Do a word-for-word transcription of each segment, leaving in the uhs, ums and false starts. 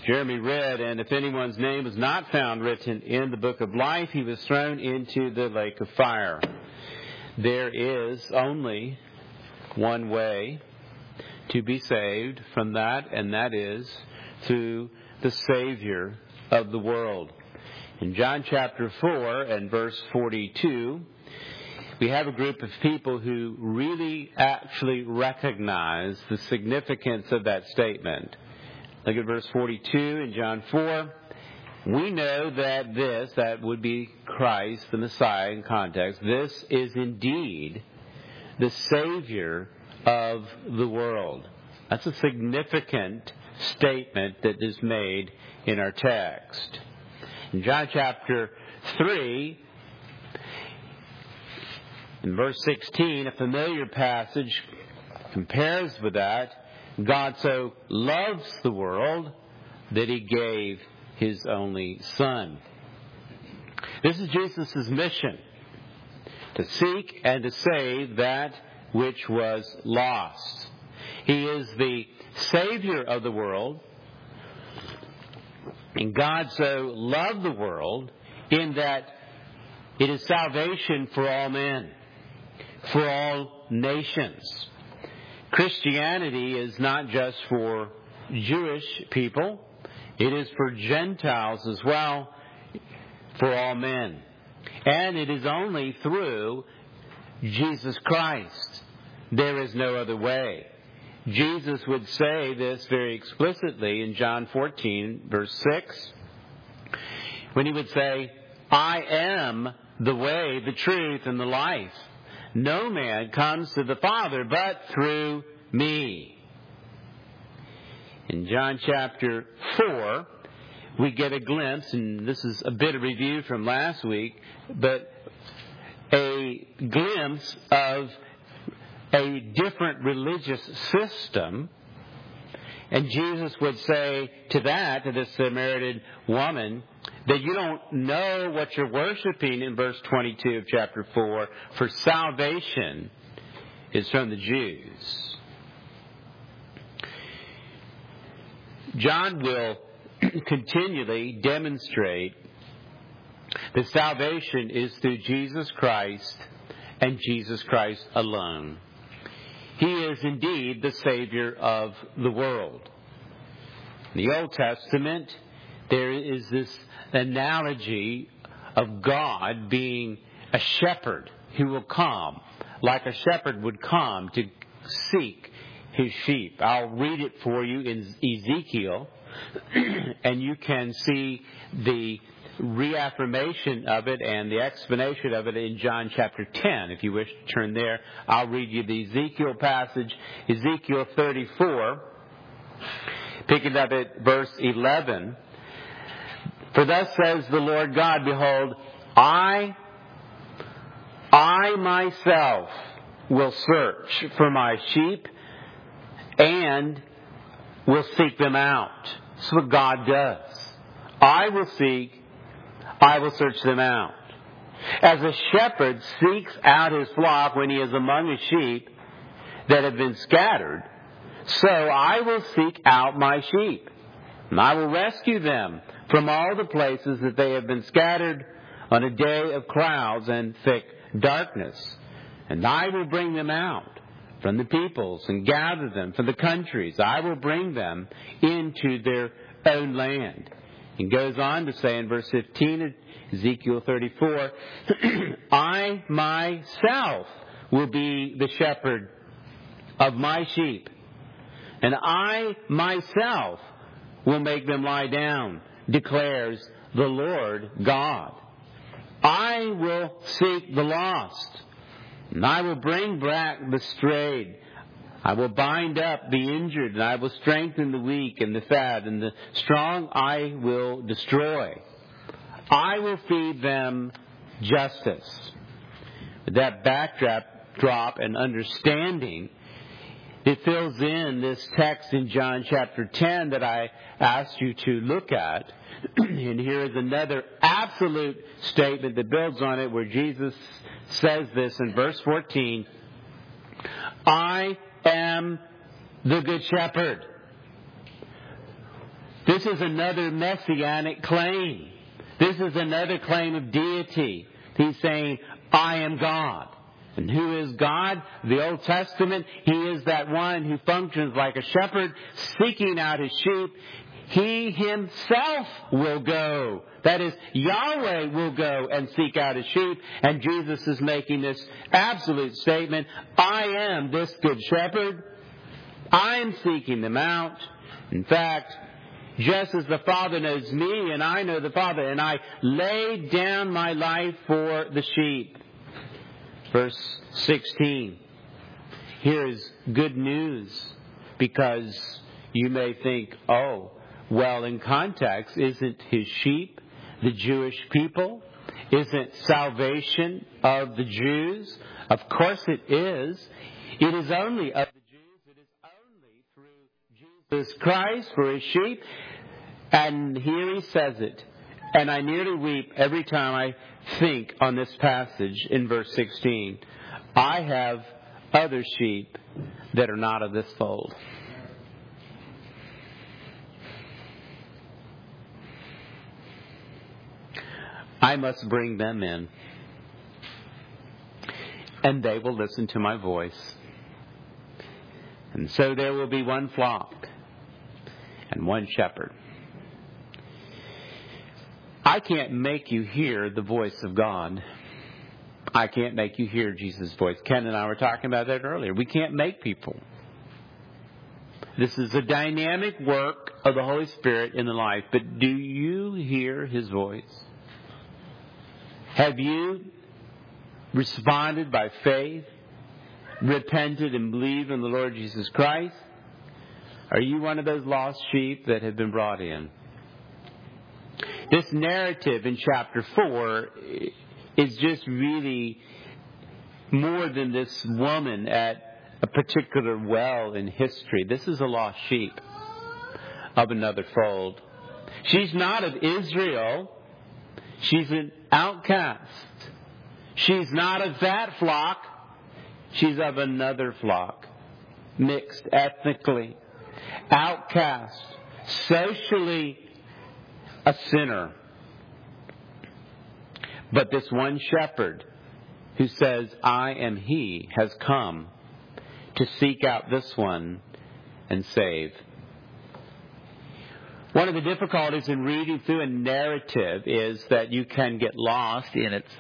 Jeremy read, and if anyone's name was not found written in the book of life, he was thrown into the lake of fire. There is only one way to be saved from that, and that is through the Savior of the world. In John chapter four and verse forty-two, we have a group of people who really actually recognize the significance of that statement. Look at verse forty-two in John four. We know that this, that would be Christ, the Messiah in context, this is indeed the Savior of the world. That's a significant statement that is made in our text. In John chapter three, in verse sixteen, a familiar passage compares with that. God so loves the world that He gave His only Son. This is Jesus' mission, to seek and to save that which was lost. He is the Savior of the world, and God so loved the world in that it is salvation for all men, for all nations. Christianity is not just for Jewish people. It is for Gentiles as well, for all men. And it is only through Jesus Christ. There is no other way. Jesus would say this very explicitly in John fourteen, verse six, when He would say, I am the way, the truth, and the life. No man comes to the Father but through me. In John chapter four, we get a glimpse, and this is a bit of review from last week, but a glimpse of a different religious system. And Jesus would say to that, to this Samaritan woman, that you don't know what you're worshiping in verse twenty-two of chapter four, for salvation is from the Jews. John will continually demonstrate that salvation is through Jesus Christ and Jesus Christ alone. He is indeed the Savior of the world. In the Old Testament, there is this analogy of God being a shepherd who will come, like a shepherd would come to seek his sheep. I'll read it for you in Ezekiel, and you can see the reaffirmation of it and the explanation of it in John chapter ten. If you wish to turn there, I'll read you the Ezekiel passage, Ezekiel thirty-four, picking up at verse eleven. For thus says the Lord God, behold, I, I myself will search for my sheep and will seek them out. That's what God does. I will seek, I will search them out. As a shepherd seeks out his flock when he is among his sheep that have been scattered, so I will seek out my sheep, and I will rescue them from all the places that they have been scattered on a day of clouds and thick darkness. And I will bring them out from the peoples and gather them from the countries. I will bring them into their own land. He goes on to say in verse fifteen of Ezekiel thirty-four, I myself will be the shepherd of my sheep, and I myself will make them lie down, declares the Lord God. I will seek the lost, and I will bring back the strayed. I will bind up the injured, and I will strengthen the weak and the fat, and the strong I will destroy. I will feed them justice. With that backdrop drop and understanding, it fills in this text in John chapter ten that I asked you to look at. And here is another absolute statement that builds on it, where Jesus says this in verse fourteen, I am the good shepherd. This This is another messianic claim. This is another claim of deity. He's saying, I am God. And who is God? The Old Testament, He is that one who functions like a shepherd, seeking out His sheep. He Himself will go. That is, Yahweh will go and seek out His sheep. And Jesus is making this absolute statement, I am this good shepherd. I am seeking them out. In fact, just as the Father knows me and I know the Father, and I lay down my life for the sheep. Verse sixteen. Here is good news, because you may think, oh, well, in context, isn't His sheep the Jewish people? Isn't salvation of the Jews? Of course it is. It is only of the Jews. It is only through Jesus Christ for His sheep. And here He says it. And I nearly weep every time I think on this passage in verse sixteen. I have other sheep that are not of this fold. I must bring them in. And they will listen to my voice. And so there will be one flock and one shepherd. I can't make you hear the voice of God. I can't make you hear Jesus' voice. Ken and I were talking about that earlier. We can't make people. This is a dynamic work of the Holy Spirit in the life. But do you hear His voice? Have you responded by faith, repented and believed in the Lord Jesus Christ? Are you one of those lost sheep that have been brought in? This narrative in chapter four is just really more than this woman at a particular well in history. This is a lost sheep of another fold. She's not of Israel. She's an outcast. She's not of that flock. She's of another flock. Mixed ethnically. Outcast. Socially a sinner. But this one shepherd who says, I am He, has come to seek out this one and save. One of the difficulties in reading through a narrative is that you can get lost in its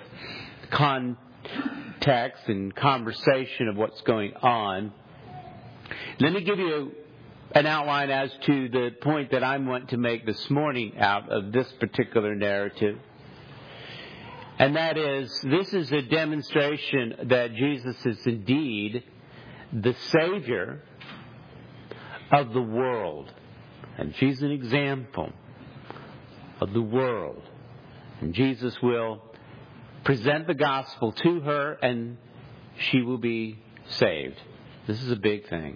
context and conversation of what's going on. Let me give you an outline as to the point that I want to make this morning out of this particular narrative. And that is, this is a demonstration that Jesus is indeed the Savior of the world. And she's an example of the world. And Jesus will present the gospel to her and she will be saved. This is a big thing.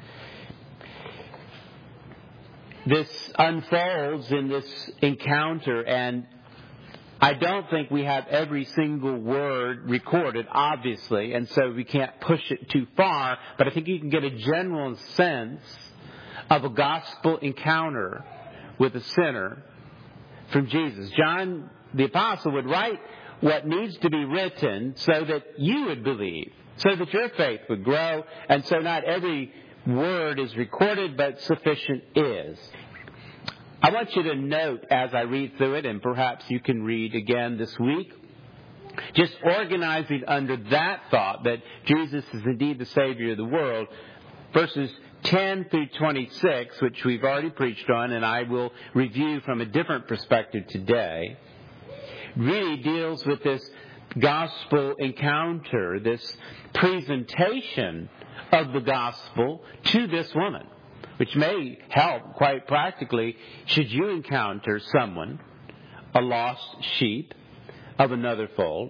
This unfolds in this encounter, and I don't think we have every single word recorded, obviously, and so we can't push it too far, but I think you can get a general sense of a gospel encounter with a sinner from Jesus. John the Apostle would write what needs to be written so that you would believe, so that your faith would grow, and so not every word is recorded, but sufficient is. I want you to note as I read through it, and perhaps you can read again this week, just organizing under that thought that Jesus is indeed the Savior of the world, verses ten through twenty-six, which we've already preached on, and I will review from a different perspective today, really deals with this gospel encounter, this presentation of the gospel to this woman, which may help quite practically should you encounter someone, a lost sheep of another fold.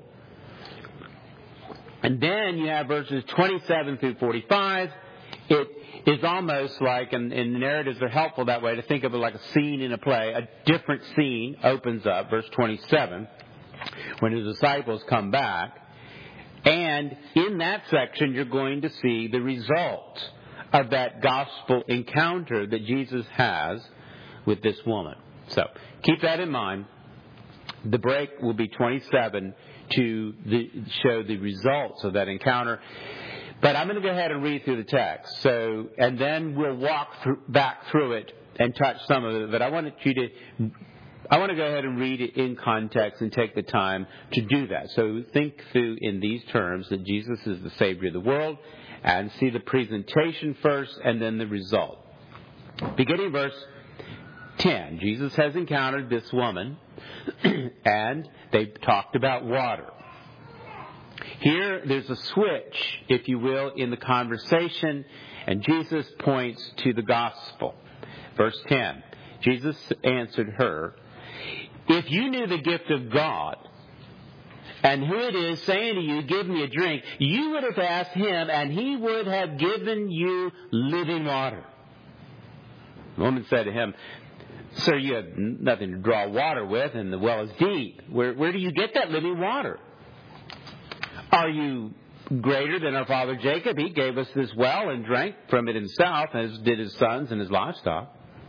And then you have verses twenty-seven through forty-five. It is almost like, and, and narratives are helpful that way, to think of it like a scene in a play. A different scene opens up, verse twenty-seven, when the disciples come back. And in that section, you're going to see the result of that gospel encounter that Jesus has with this woman. So keep that in mind. The break will be twenty-seven to the, show the results of that encounter. But I'm going to go ahead and read through the text. So, and then we'll walk through, back through it and touch some of it. But I want you to, I want to go ahead and read it in context and take the time to do that. So think through in these terms that Jesus is the Savior of the world, and see the presentation first and then the result. Beginning verse ten, Jesus has encountered this woman, and they've talked about water. Here, there's a switch, if you will, in the conversation, and Jesus points to the gospel. Verse ten, Jesus answered her, "If you knew the gift of God, and who it is saying to you, 'Give me a drink,' you would have asked him, and he would have given you living water." The woman said to him, "Sir, you have nothing to draw water with, and the well is deep. Where, where do you get that living water? Are you greater than our father Jacob? He gave us this well and drank from it himself, as did his sons and his livestock."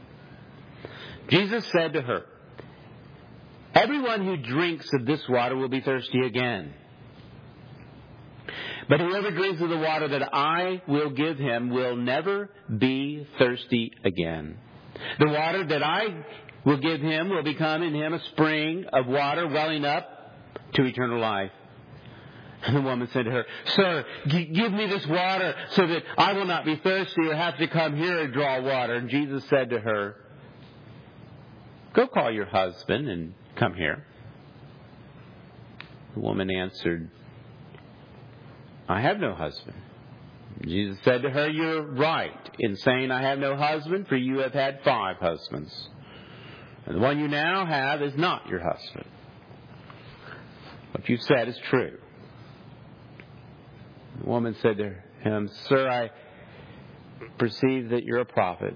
Jesus said to her, "Everyone who drinks of this water will be thirsty again. But whoever drinks of the water that I will give him will never be thirsty again. The water that I will give him will become in him a spring of water welling up to eternal life." And the woman said to her, "Sir, g- give me this water so that I will not be thirsty or have to come here and draw water." And Jesus said to her, "Go call your husband and come here." The woman answered, "I have no husband." Jesus said to her, "You're right in saying, 'I have no husband,' for you have had five husbands. And the one you now have is not your husband. What you've said is true." The woman said to him, "Sir, I perceive that you're a prophet.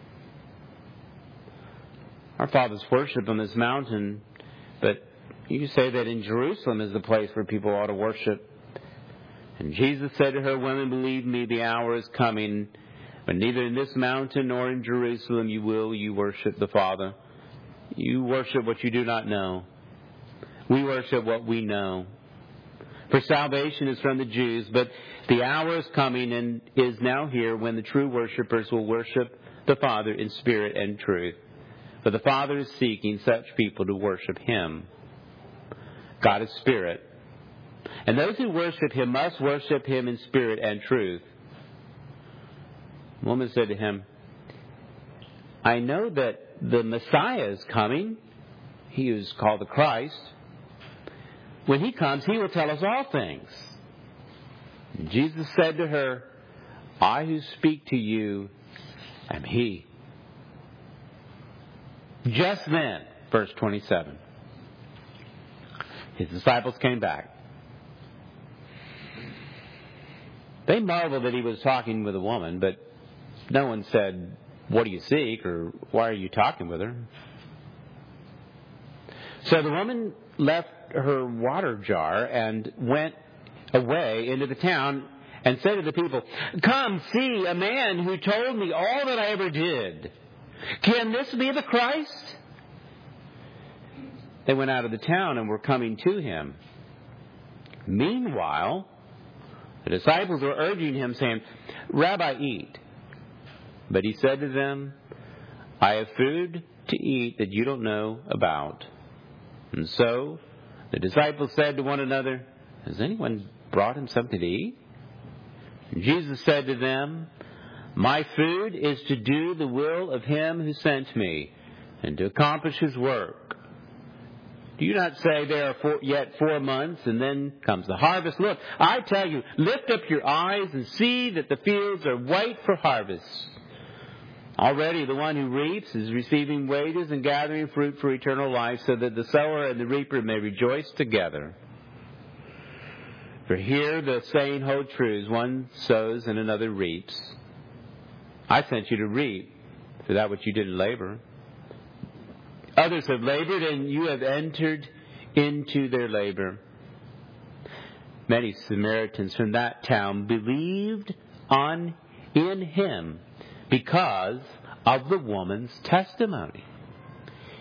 Our fathers worshiped on this mountain, but you say that in Jerusalem is the place where people ought to worship." And Jesus said to her, "Women, believe me, the hour is coming, but neither in this mountain nor in Jerusalem you will you worship the Father. You worship what you do not know. We worship what we know. For salvation is from the Jews, but the hour is coming and is now here when the true worshipers will worship the Father in spirit and truth. For the Father is seeking such people to worship Him. God is spirit, and those who worship Him must worship Him in spirit and truth." The woman said to him, "I know that the Messiah is coming. He is called the Christ. When He comes, He will tell us all things." And Jesus said to her, "I who speak to you am He." Just then, verse twenty-seven, His disciples came back. They marveled that He was talking with a woman, but no one said, "What do you seek?" or "Why are you talking with her?" So the woman left her water jar and went away into the town and said to the people, "Come, see a man who told me all that I ever did. Can this be the Christ?" They went out of the town and were coming to Him. Meanwhile, the disciples were urging Him, saying, "Rabbi, eat." But He said to them, "I have food to eat that you don't know about." And so the disciples said to one another, "Has anyone brought Him something to eat?" And Jesus said to them, "My food is to do the will of Him who sent me, and to accomplish His work. Do you not say, 'There are four, yet four months, and then comes the harvest'? Look, I tell you, lift up your eyes and see that the fields are white for harvest. Already the one who reaps is receiving wages and gathering fruit for eternal life, so that the sower and the reaper may rejoice together. For here the saying holds true, one sows and another reaps. I sent you to reap for that which you didn't labor. Others have labored, and you have entered into their labor." Many Samaritans from that town believed on in Him because of the woman's testimony.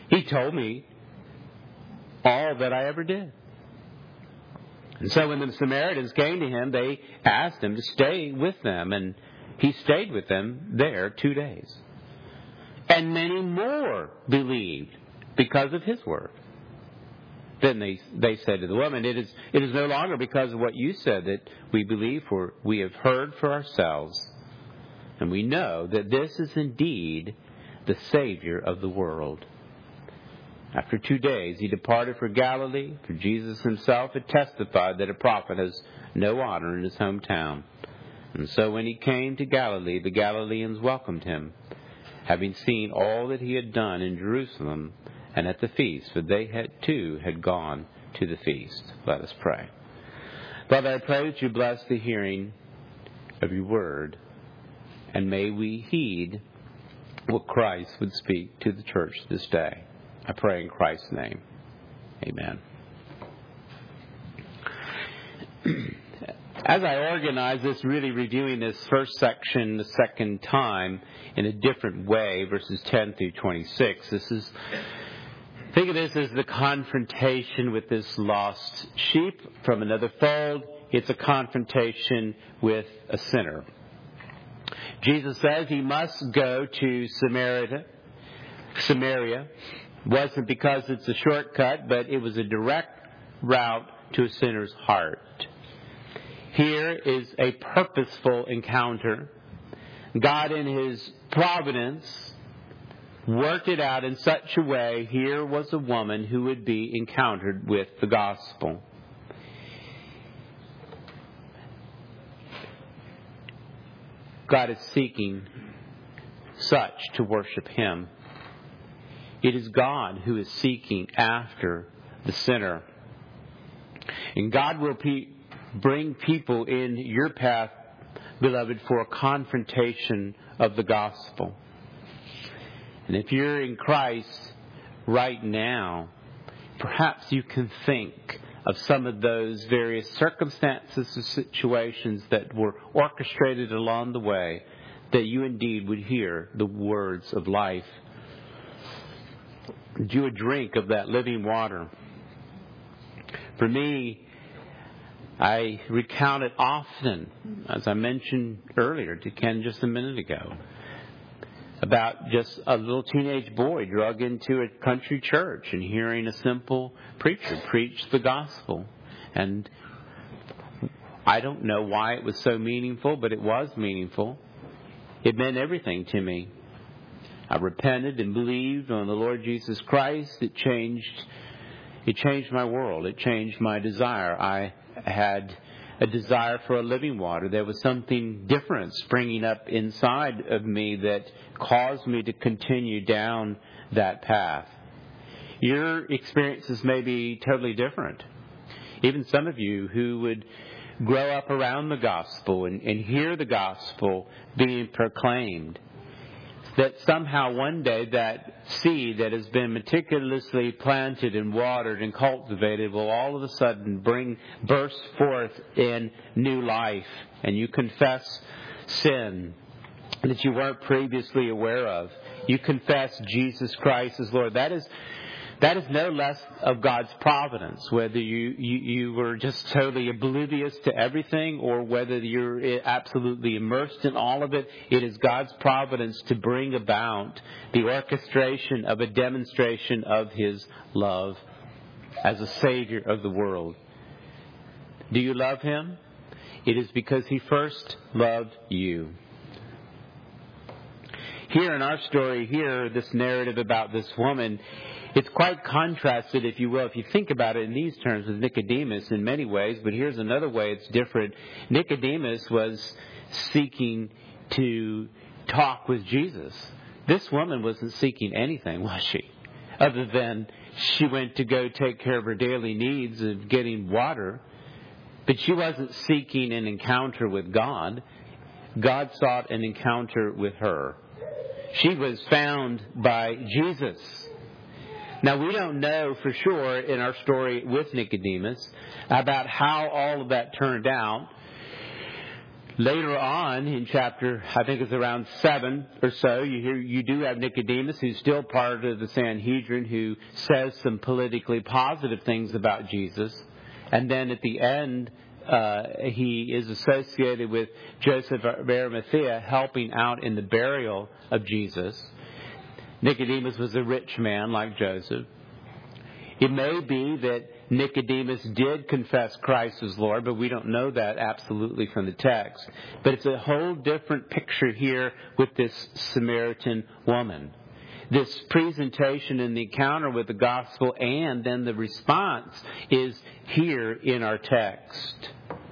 He told me all that I ever did. And so when the Samaritans came to him, they asked him to stay with them, and he stayed with them there two days. And many more believed because of his word. Then they they said to the woman, it is, it is no longer because of what you said that we believe, for we have heard for ourselves, and we know that this is indeed the Savior of the world. After two days, he departed for Galilee, for Jesus himself had testified that a prophet has no honor in his hometown. And so when he came to Galilee, the Galileans welcomed him, having seen all that he had done in Jerusalem and at the feast, for they had too had gone to the feast. Let us pray. Father, I pray that you bless the hearing of your word, and may we heed what Christ would speak to the church this day. I pray in Christ's name. Amen. As I organize this, really reviewing this first section the second time in a different way, verses ten through twenty-six, this is, think of this as the confrontation with this lost sheep from another fold. It's a confrontation with a sinner. Jesus says he must go to Samaria. Samaria. Wasn't because it's a shortcut, but it was a direct route to a sinner's heart. Here is a purposeful encounter. God in his providence worked it out in such a way. Here was a woman who would be encountered with the gospel. God is seeking such to worship him. It is God who is seeking after the sinner. And God will pe- bring people in your path, beloved, for a confrontation of the gospel. And if you're in Christ right now, perhaps you can think of some of those various circumstances or situations that were orchestrated along the way, that you indeed would hear the words of life. You would drink of that living water. For me, I recount it often, as I mentioned earlier to Ken just a minute ago, about just a little teenage boy drug into a country church and hearing a simple preacher preach the gospel. And I don't know why it was so meaningful, but it was meaningful. It meant everything to me. I repented and believed on the Lord Jesus Christ. It changed, it changed my world. It changed my desire. I had a desire for a living water. There was something different springing up inside of me that caused me to continue down that path. Your experiences may be totally different. Even some of you who would grow up around the gospel and, and hear the gospel being proclaimed, that somehow one day that seed that has been meticulously planted and watered and cultivated will all of a sudden bring burst forth in new life, and you confess sin that you weren't previously aware of. You confess Jesus Christ as Lord. That is That is no less of God's providence, whether you, you, you were just totally oblivious to everything or whether you're absolutely immersed in all of it. It is God's providence to bring about the orchestration of a demonstration of his love as a Savior of the world. Do you love him? It is because he first loved you. Here in our story, here, this narrative about this woman, it's quite contrasted, if you will, if you think about it in these terms, with Nicodemus in many ways. But here's another way it's different. Nicodemus was seeking to talk with Jesus. This woman wasn't seeking anything, was she? Other than she went to go take care of her daily needs of getting water. But she wasn't seeking an encounter with God. God sought an encounter with her. She was found by Jesus. Now, we don't know for sure in our story with Nicodemus about how all of that turned out. Later on in chapter, I think it's around seven or so, you hear you do have Nicodemus, who's still part of the Sanhedrin, who says some politically positive things about Jesus. And then at the end, uh, he is associated with Joseph of Arimathea, helping out in the burial of Jesus. Nicodemus was a rich man like Joseph. It may be that Nicodemus did confess Christ as Lord, but we don't know that absolutely from the text. But it's a whole different picture here with this Samaritan woman. This presentation and the encounter with the gospel and then the response is here in our text.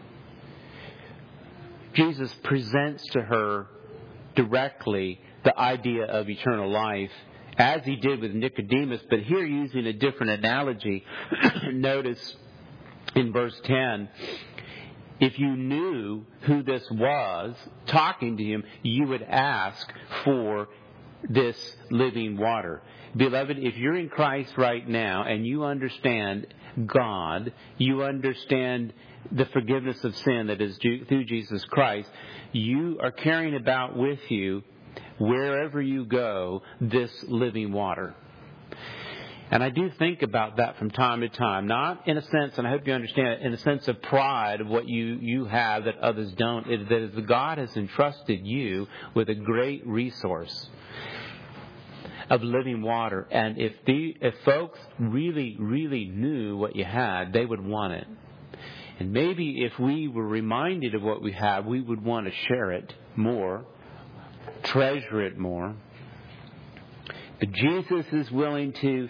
Jesus presents to her directly the idea of eternal life, as he did with Nicodemus, but here using a different analogy. Notice in verse ten, if you knew who this was talking to him, you would ask for this living water. Beloved, if you're in Christ right now and you understand God, you understand the forgiveness of sin that is through Jesus Christ, you are carrying about with you, wherever you go, this living water. And I do think about that from time to time, not in a sense, and I hope you understand it, in a sense of pride of what you, you have that others don't, is that is God has entrusted you with a great resource of living water. And if the if folks really, really knew what you had, they would want it. And maybe if we were reminded of what we have, we would want to share it more, treasure it more. But Jesus is willing to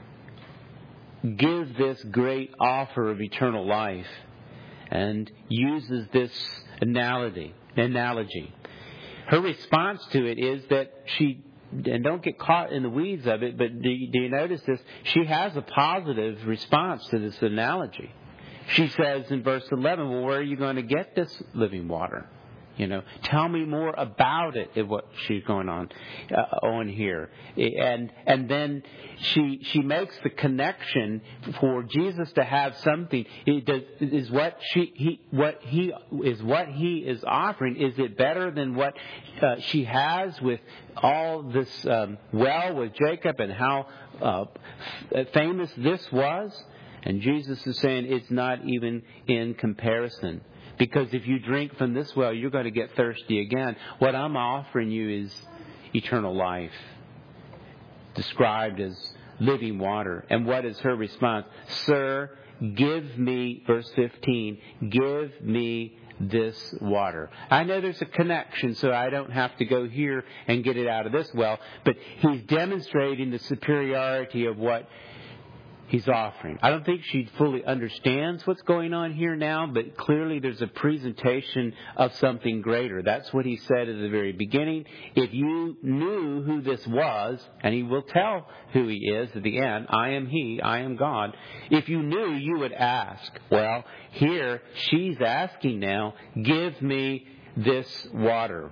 give this great offer of eternal life and uses this analogy. analogy. Her response to it is that she, and don't get caught in the weeds of it, but do you, do you notice this? She has a positive response to this analogy. She says in verse eleven, well, where are you going to get this living water? You know, tell me more about it, is what she's going on uh, on here. And and then she she makes the connection for Jesus to have something. It does, is what she he what he is what he is offering. Is it better than what uh, she has with all this um, well with Jacob and how uh, famous this was? And Jesus is saying it's not even in comparison. Because if you drink from this well, you're going to get thirsty again. What I'm offering you is eternal life, described as living water. And what is her response? Sir, give me, verse fifteen, give me this water. I know there's a connection, so I don't have to go here and get it out of this well. But he's demonstrating the superiority of what he's offering. I don't think she fully understands what's going on here now, but clearly there's a presentation of something greater. That's what he said at the very beginning. If you knew who this was, and he will tell who he is at the end, I am he, I am God. If you knew, you would ask. Well, here she's asking now, give me this water.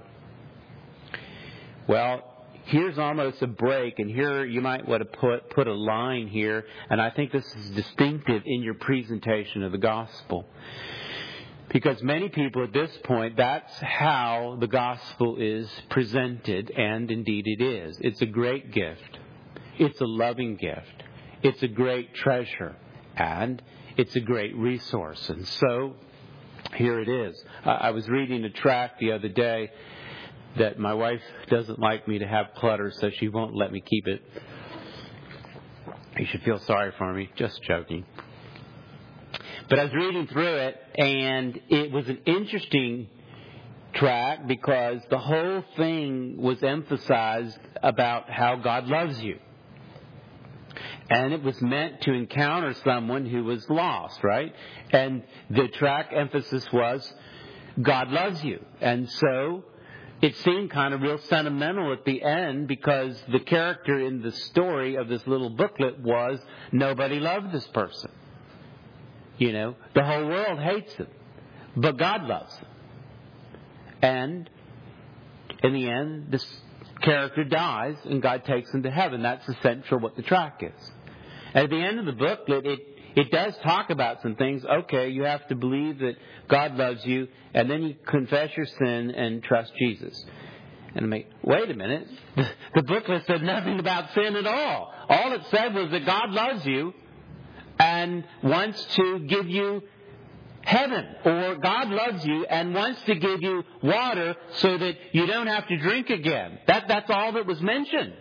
Well, here's almost a break, and here you might want to put, put a line here, and I think this is distinctive in your presentation of the gospel. Because many people at this point, that's how the gospel is presented, and indeed it is. It's a great gift. It's a loving gift. It's a great treasure, and it's a great resource. And so, here it is. I was reading a tract the other day that my wife doesn't like me to have clutter, so she won't let me keep it. You should feel sorry for me. Just joking. But I was reading through it, and it was an interesting tract because the whole thing was emphasized about how God loves you. And it was meant to encounter someone who was lost, right? And the tract emphasis was, God loves you. And so it seemed kind of real sentimental at the end because the character in the story of this little booklet was nobody loved this person. You know, the whole world hates him, but God loves him. And in the end, this character dies and God takes him to heaven. That's essentially what the tract is. At the end of the booklet, it it does talk about some things. Okay, you have to believe that God loves you, and then you confess your sin and trust Jesus. And I'm like, wait a minute. The booklet said nothing about sin at all. All it said was that God loves you and wants to give you heaven. Or God loves you and wants to give you water so that you don't have to drink again. That, that's all that was mentioned.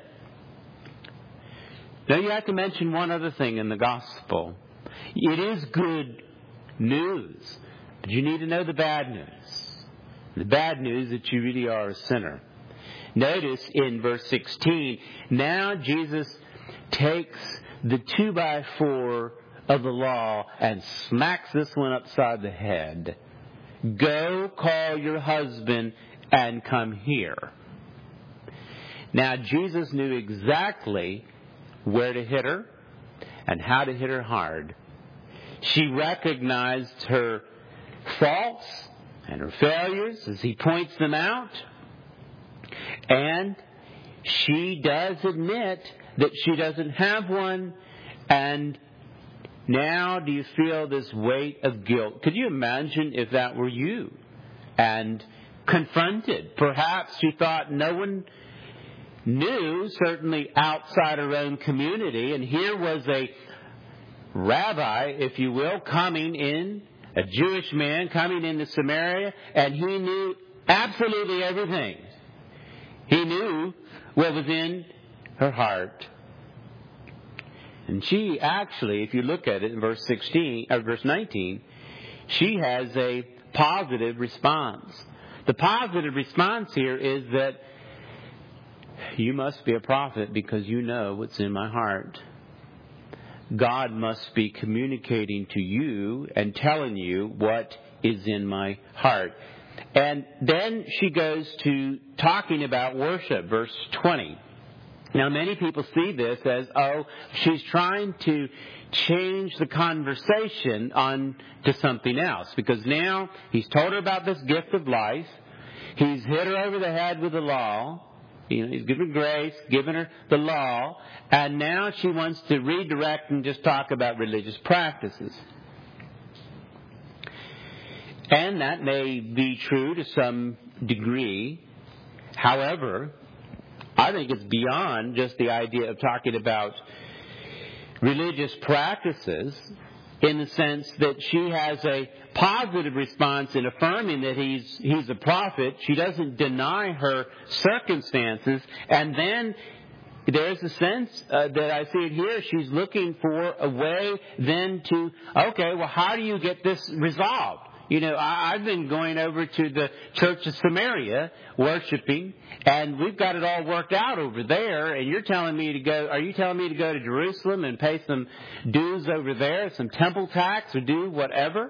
Now you have to mention one other thing in the gospel. It is good news, but you need to know the bad news. The bad news is that you really are a sinner. Notice in verse sixteen, now Jesus takes the two by four of the law and smacks this one upside the head. Go call your husband and come here. Now Jesus knew exactly where to hit her and how to hit her hard. She recognized her faults and her failures as he points them out. And she does admit that she doesn't have one. And now do you feel this weight of guilt? Could you imagine if that were you and confronted? Perhaps she thought no one knew, certainly outside her own community. And here was a rabbi, if you will, coming in, a Jewish man coming into Samaria, and he knew absolutely everything. He knew what was in her heart. And she actually, if you look at it in verse sixteen or verse nineteen, she has a positive response. The positive response here is that you must be a prophet because you know what's in my heart. God must be communicating to you and telling you what is in my heart. And then she goes to talking about worship, verse twenty. Now, many people see this as, oh, she's trying to change the conversation on to something else. Because now he's told her about this gift of life. He's hit her over the head with the law. You know, he's given her grace, given her the law. And now she wants to redirect and just talk about religious practices. And that may be true to some degree. However, I think it's beyond just the idea of talking about religious practices in the sense that she has a positive response in affirming that he's he's a prophet. She doesn't deny her circumstances. And then there's a sense uh, that I see it here. She's looking for a way then to, okay, well, how do you get this resolved? You know, I, I've been going over to the Church of Samaria worshiping, and we've got it all worked out over there, and you're telling me to go, are you telling me to go to Jerusalem and pay some dues over there, some temple tax, or do whatever?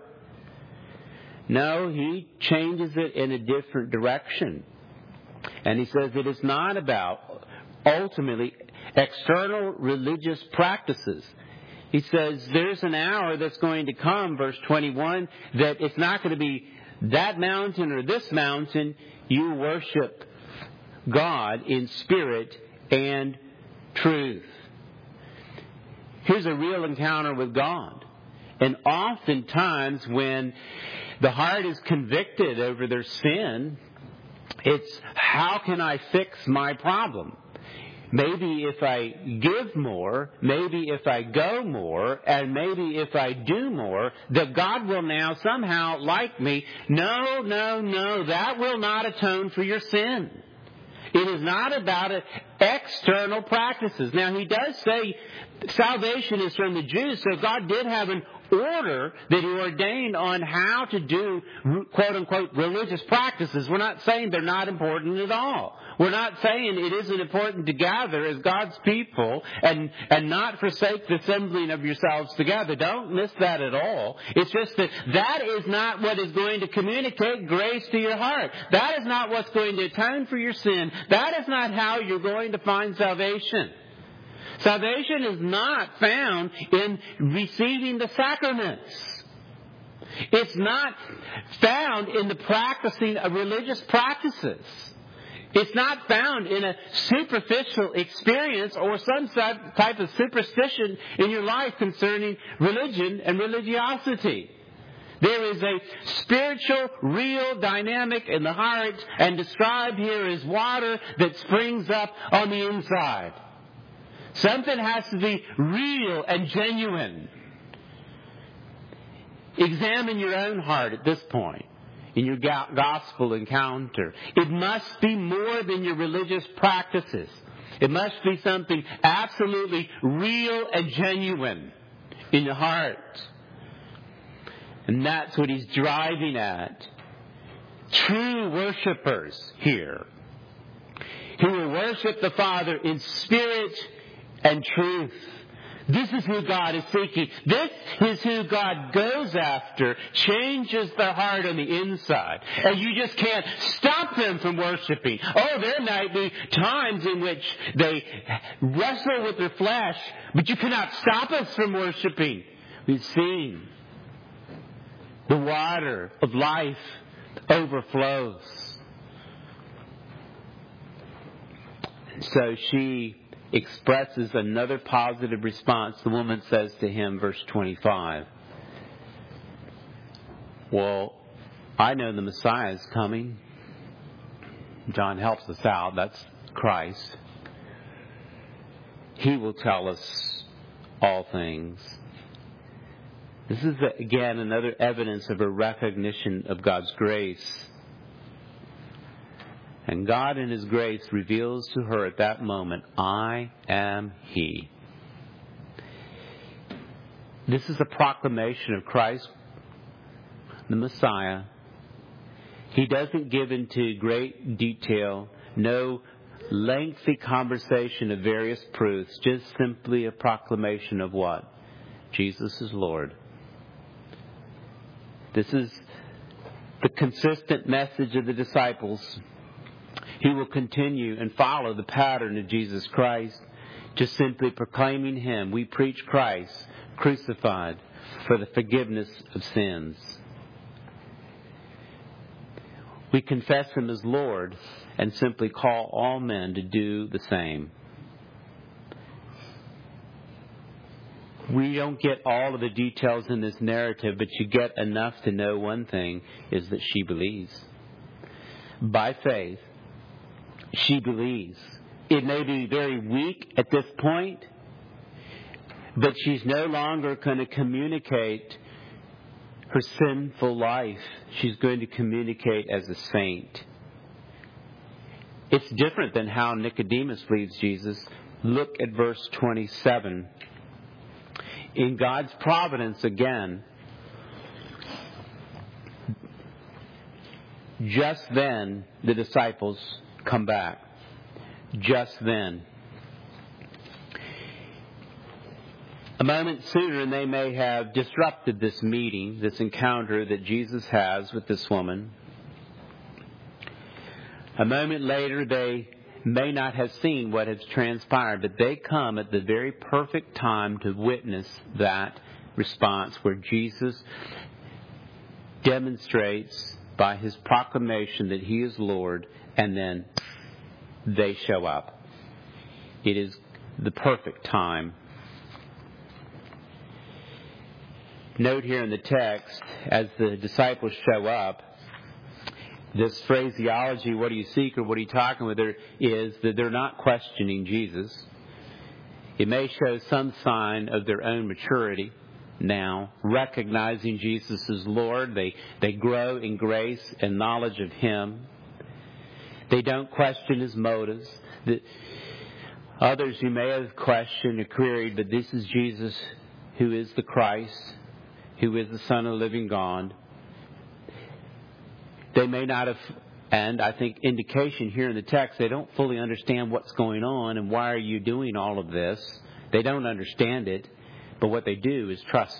No, he changes it in a different direction. And he says it is not about, ultimately, external religious practices. He says there's an hour that's going to come, verse twenty-one, that it's not going to be that mountain or this mountain. You worship God in spirit and truth. Here's a real encounter with God. And oftentimes when the heart is convicted over their sin, it's how can I fix my problem? Maybe if I give more, maybe if I go more, and maybe if I do more, that God will now somehow like me. No, no, no, that will not atone for your sin. It is not about external practices. Now, he does say salvation is from the Jews, so God did have an order that he ordained on how to do, quote-unquote, religious practices. We're not saying they're not important at all. We're not saying it isn't important to gather as God's people and, and not forsake the assembling of yourselves together. Don't miss that at all. It's just that that is not what is going to communicate grace to your heart. That is not what's going to atone for your sin. That is not how you're going to find salvation. Salvation is not found in receiving the sacraments. It's not found in the practicing of religious practices. It's not found in a superficial experience or some type of superstition in your life concerning religion and religiosity. There is a spiritual, real dynamic in the heart, and described here as water that springs up on the inside. Something has to be real and genuine. Examine your own heart at this point in your gospel encounter. It must be more than your religious practices. It must be something absolutely real and genuine in your heart. And that's what he's driving at. True worshipers here, who will worship the Father in spirit and truth. This is who God is seeking. This is who God goes after, changes their heart on the inside. And you just can't stop them from worshiping. Oh, there might be times in which they wrestle with their flesh, but you cannot stop us from worshiping. We've seen the water of life overflows. So she expresses another positive response. The woman says to him, verse twenty-five, well, I know the Messiah is coming. John helps us out. That's Christ. He will tell us all things. This is, again, another evidence of a recognition of God's grace. And God in His grace reveals to her at that moment, I am He. This is a proclamation of Christ, the Messiah. He doesn't give into great detail, no lengthy conversation of various proofs, just simply a proclamation of what? Jesus is Lord. This is the consistent message of the disciples. He will continue and follow the pattern of Jesus Christ, just simply proclaiming Him. We preach Christ crucified for the forgiveness of sins. We confess Him as Lord and simply call all men to do the same. We don't get all of the details in this narrative, but you get enough to know one thing, is that she believes. By faith, she believes. It may be very weak at this point, but she's no longer going to communicate her sinful life. She's going to communicate as a saint. It's different than how Nicodemus leaves Jesus. Look at verse twenty-seven. In God's providence, again, just then the disciples come back. Just then. A moment sooner, and they may have disrupted this meeting, this encounter that Jesus has with this woman. A moment later, they may not have seen what has transpired, but they come at the very perfect time to witness that response where Jesus demonstrates by His proclamation that He is Lord, and then they show up. It is the perfect time. Note here in the text, as the disciples show up, this phraseology, what do you seek or what are you talking with her, is that they're not questioning Jesus. It may show some sign of their own maturity now, recognizing Jesus as Lord. They, they grow in grace and knowledge of Him. They don't question His motives. The, others who may have questioned or queried, but this is Jesus who is the Christ, who is the Son of the living God. They may not have, and I think indication here in the text, they don't fully understand what's going on and why are you doing all of this. They don't understand it, but what they do is trust.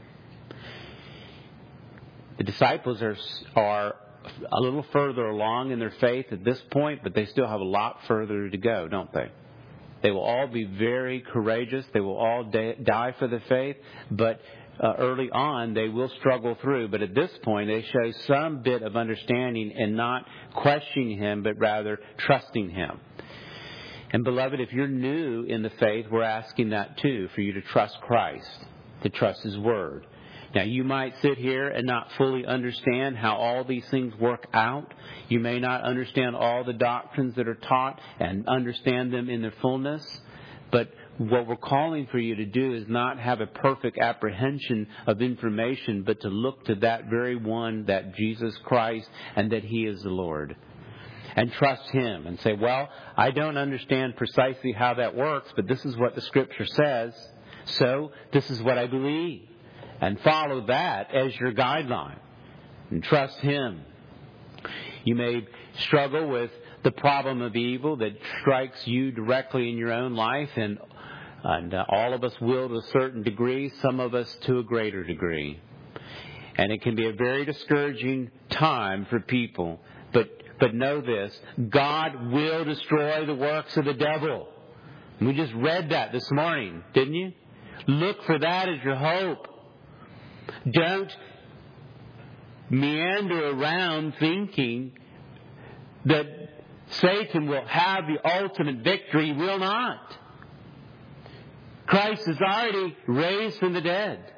The disciples are, are a little further along in their faith at this point, but they still have a lot further to go, don't they? They will all be very courageous. They will all die for the faith, but uh, early on they will struggle through, but at this point they show some bit of understanding and not questioning Him, but rather trusting Him. And beloved, if you're new in the faith, we're asking that too, for you to trust Christ, to trust His Word. Now, you might sit here and not fully understand how all these things work out. You may not understand all the doctrines that are taught and understand them in their fullness. But what we're calling for you to do is not have a perfect apprehension of information, but to look to that very one, that Jesus Christ, and that He is the Lord. And trust Him and say, well, I don't understand precisely how that works, but this is what the Scripture says, so this is what I believe. And follow that as your guideline. And trust Him. You may struggle with the problem of evil that strikes you directly in your own life, and, and uh, all of us will to a certain degree, some of us to a greater degree. And it can be a very discouraging time for people. But but know this, God will destroy the works of the devil. And we just read that this morning, didn't you? Look for that as your hope. Don't meander around thinking that Satan will have the ultimate victory. He will not. Christ is already raised from the dead.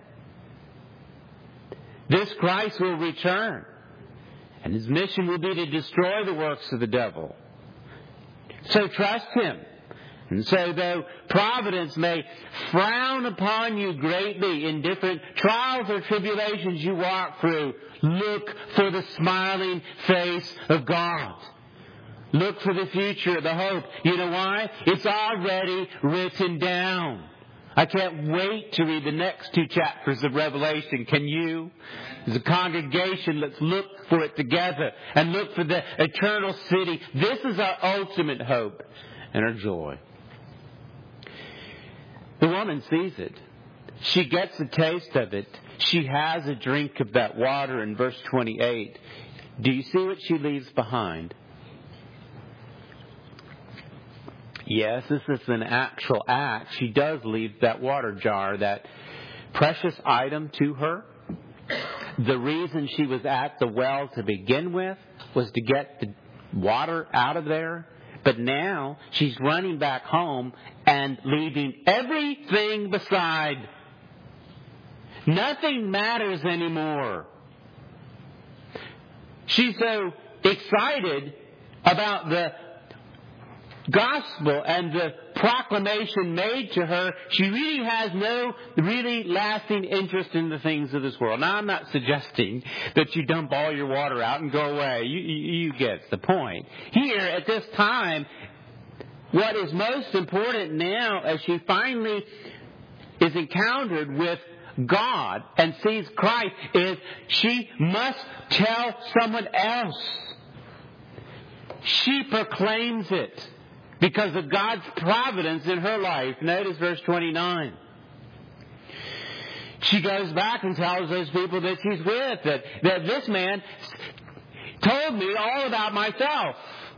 This Christ will return. And His mission will be to destroy the works of the devil. So trust Him. And so though providence may frown upon you greatly in different trials or tribulations you walk through, look for the smiling face of God. Look for the future, the hope. You know why? It's already written down. I can't wait to read the next two chapters of Revelation. Can you? As a congregation, let's look for it together and look for the eternal city. This is our ultimate hope and our joy. The woman sees it. She gets a taste of it. She has a drink of that water in verse twenty-eight. Do you see what she leaves behind? Yes, this is an actual act. She does leave that water jar, that precious item, to her. The reason she was at the well to begin with was to get the water out of there. But now she's running back home and leaving everything beside. Nothing matters anymore. She's so excited about the gospel and the proclamation made to her, she really has no really lasting interest in the things of this world. Now, I'm not suggesting that you dump all your water out and go away. You, you, you get the point. Here, at this time, what is most important now, as she finally is encountered with God and sees Christ, is she must tell someone else. She proclaims it. Because of God's providence in her life. Notice verse twenty-nine. She goes back and tells those people that she's with that, that this man told me all about myself.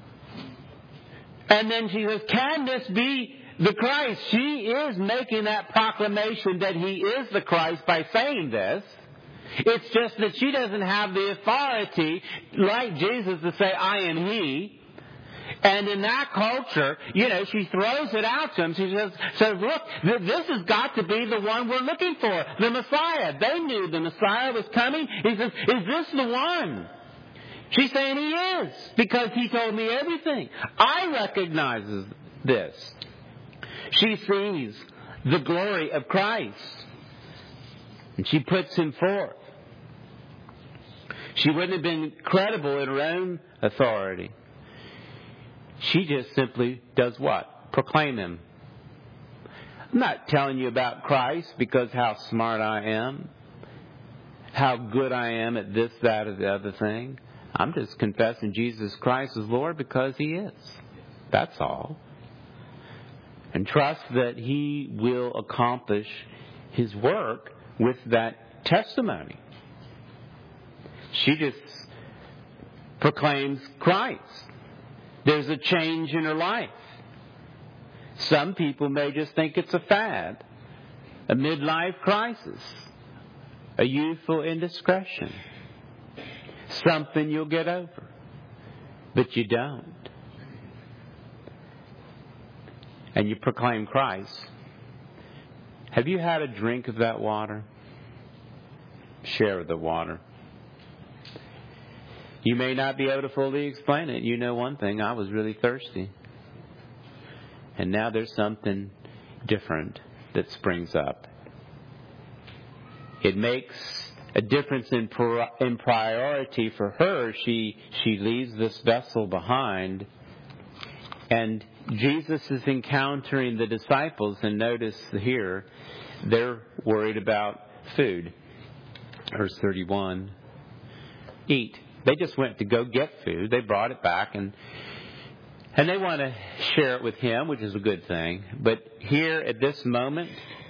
And then she says, can this be the Christ? She is making that proclamation that He is the Christ by saying this. It's just that she doesn't have the authority like Jesus to say, I am He. And in that culture, you know, she throws it out to him. She says, says look, th- this has got to be the one we're looking for, the Messiah. They knew the Messiah was coming. He says, is this the one? She's saying He is, because He told me everything. I recognize this. She sees the glory of Christ, and she puts Him forth. She wouldn't have been credible in her own authority. She just simply does what? Proclaim Him. I'm not telling you about Christ because how smart I am, how good I am at this, that, or the other thing. I'm just confessing Jesus Christ is Lord because He is. That's all. And trust that He will accomplish His work with that testimony. She just proclaims Christ. There's a change in her life. Some people may just think it's a fad, a midlife crisis, a youthful indiscretion, something you'll get over, but you don't. And you proclaim Christ. Have you had a drink of that water? Share the water. You may not be able to fully explain it. You know one thing, I was really thirsty. And now there's something different that springs up. It makes a difference in in priority for her. She she leaves this vessel behind. And Jesus is encountering the disciples, and notice here, they're worried about food. Verse thirty-one. Eat. They just went to go get food. They brought it back, and and they want to share it with him, which is a good thing. But here at this moment,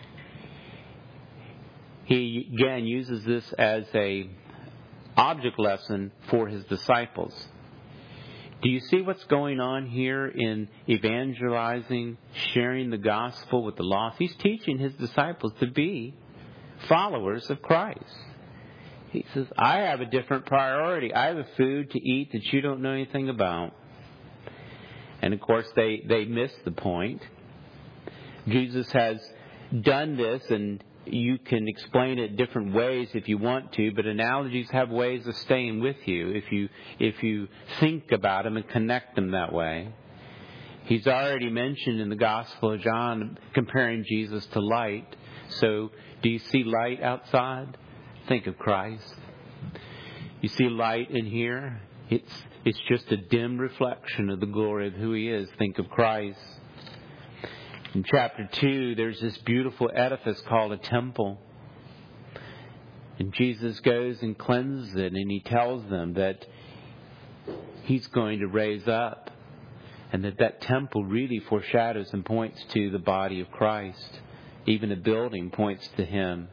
he again uses this as a object lesson for his disciples. Do you see what's going on here in evangelizing, sharing the gospel with the lost? He's teaching his disciples to be followers of Christ. He says, I have a different priority. I have a food to eat that you don't know anything about. And of course, they, they miss the point. Jesus has done this, and you can explain it different ways if you want to, but analogies have ways of staying with you if you if you think about them and connect them that way. He's already mentioned in the Gospel of John comparing Jesus to light. So do you see light outside? Think of Christ. You see light in here? It's it's just a dim reflection of the glory of who he is. Think of Christ. In chapter two, there's this beautiful edifice called a temple. And Jesus goes and cleanses it, and he tells them that he's going to raise up. And that that temple really foreshadows and points to the body of Christ. Even a building points to him.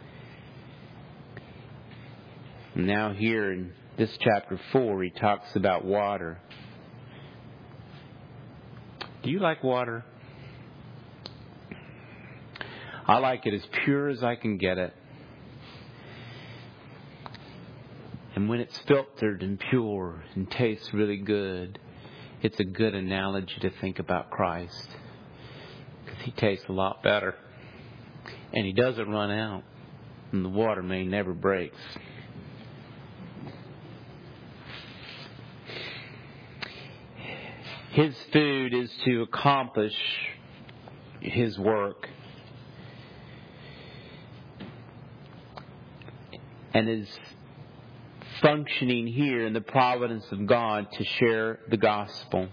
And now here in this chapter four, he talks about water. Do you like water? I like it as pure as I can get it. And when it's filtered and pure and tastes really good, it's a good analogy to think about Christ. Because he tastes a lot better. And he doesn't run out. And the water main never breaks. His food is to accomplish his work. And is functioning here in the providence of God to share the gospel.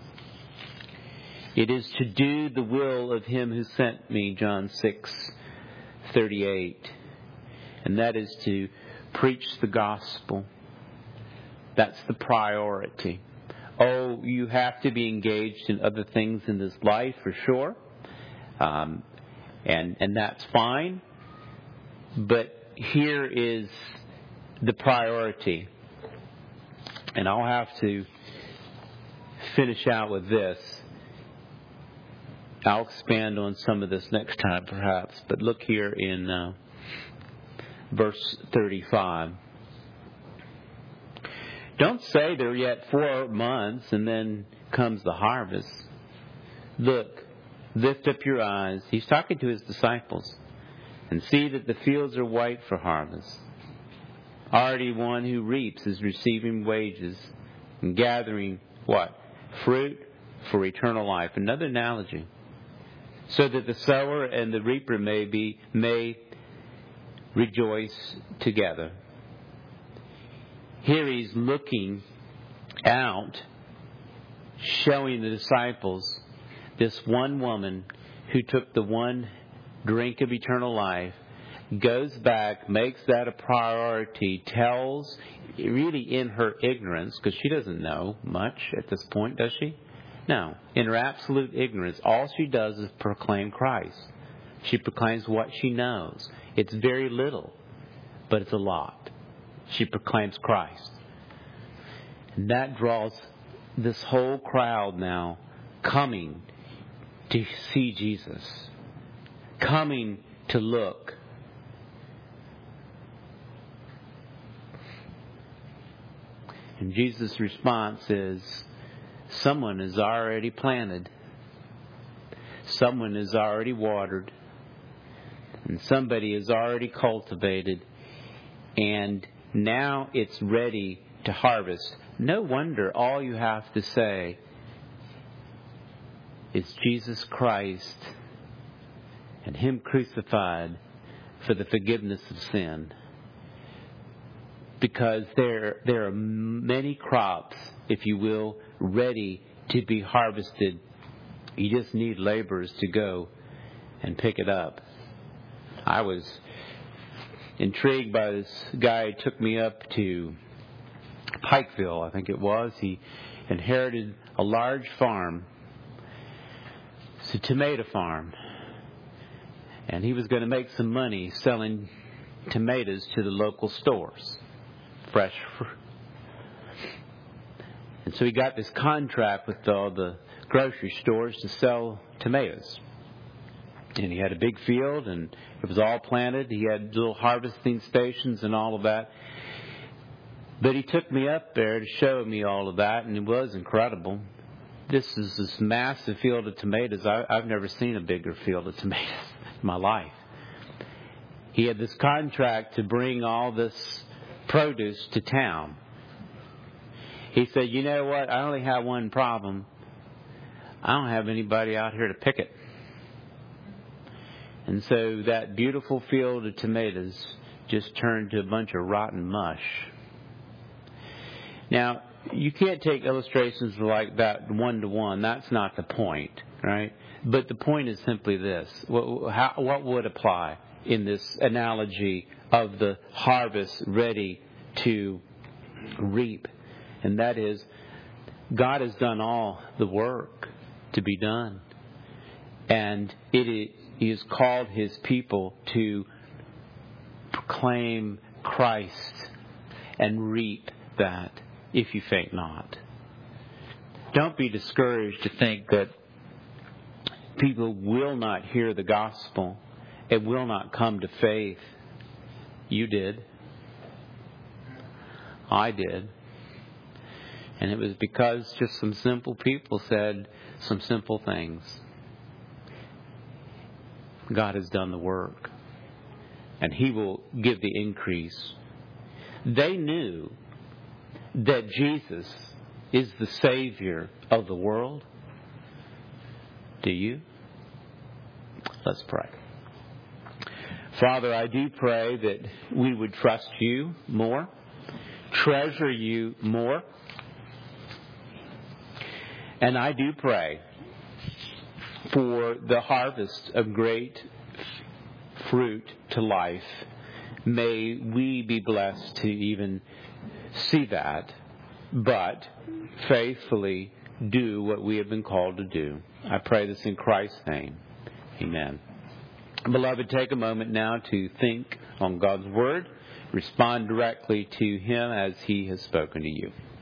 It is to do the will of him who sent me, John six thirty-eight. And that is to preach the gospel. That's the priority. Oh, you have to be engaged in other things in this life for sure. Um, and, and that's fine. But here is the priority. And I'll have to finish out with this. I'll expand on some of this next time perhaps. But look here in uh, verse thirty-five. Don't say there are yet four months and then comes the harvest. Look, lift up your eyes. He's talking to his disciples. And see that the fields are white for harvest. Already one who reaps is receiving wages and gathering what? Fruit for eternal life. Another analogy. So that the sower and the reaper may be may rejoice together. Here he's looking out, showing the disciples this one woman who took the one drink of eternal life, goes back, makes that a priority, tells, really in her ignorance, because she doesn't know much at this point, does she? No. In her absolute ignorance, all she does is proclaim Christ. She proclaims what she knows. It's very little, but it's a lot. She proclaims Christ. And that draws this whole crowd now coming to see Jesus. Coming to look. And Jesus' response is, someone is already planted. Someone is already watered. And somebody is already cultivated. And now it's ready to harvest. No wonder all you have to say is Jesus Christ and Him crucified for the forgiveness of sin. Because there, there are many crops, if you will, ready to be harvested. You just need laborers to go and pick it up. I was intrigued by this guy who took me up to Pikeville, I think it was. He inherited a large farm. It's a tomato farm. And he was going to make some money selling tomatoes to the local stores. Fresh fruit. And so he got this contract with all the grocery stores to sell tomatoes. And he had a big field, and it was all planted. He had little harvesting stations and all of that. But he took me up there to show me all of that, and it was incredible. This is this massive field of tomatoes. I, I've never seen a bigger field of tomatoes in my life. He had this contract to bring all this produce to town. He said, you know what? I only have one problem. I don't have anybody out here to pick it. And so that beautiful field of tomatoes just turned to a bunch of rotten mush. Now, you can't take illustrations like that one to one. That's not the point, right? But the point is simply this. What, how, what would apply in this analogy of the harvest ready to reap? And that is, God has done all the work to be done. And it He has called His people to proclaim Christ and reap that, if you faint not. Don't be discouraged to think that people will not hear the gospel and will not come to faith. You did. I did. And it was because just some simple people said some simple things. God has done the work, and He will give the increase. They knew that Jesus is the Savior of the world. Do you? Let's pray. Father, I do pray that we would trust You more, treasure You more. And I do pray for the harvest of great fruit to life. May we be blessed to even see that, but faithfully do what we have been called to do. I pray this in Christ's name. Amen. Beloved, take a moment now to think on God's Word. Respond directly to Him as He has spoken to you.